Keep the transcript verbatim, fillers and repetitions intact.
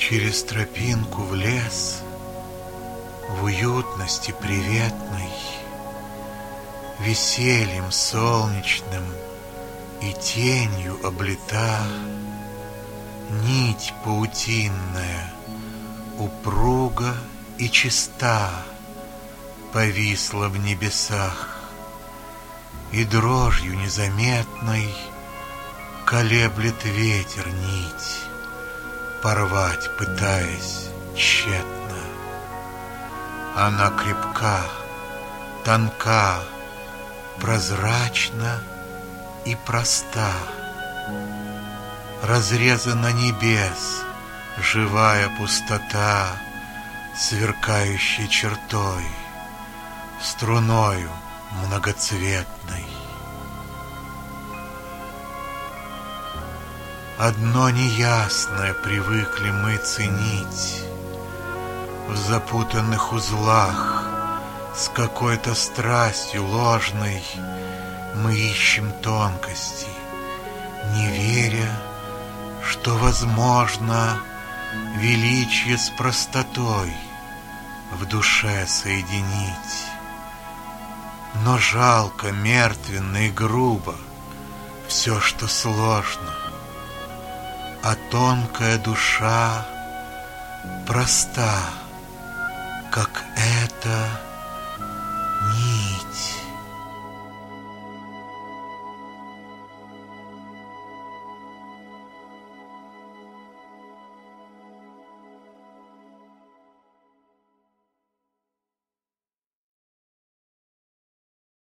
Через тропинку в лес, в уютности приветной, весельем солнечным и тенью облита, нить паутинная, упруга и чиста, повисла в небесах, и дрожью незаметной колеблет ветер нить, порвать пытаясь тщетно. Она крепка, тонка, прозрачна и проста. Разрезана небес живая пустота, сверкающей чертой, струною многоцветной. Одно неясное привыкли мы ценить, в запутанных узлах с какой-то страстью ложной мы ищем тонкости, не веря, что возможно величие с простотой в душе соединить. Но жалко, мертвенно и грубо все, что сложно, а тонкая душа проста, как эта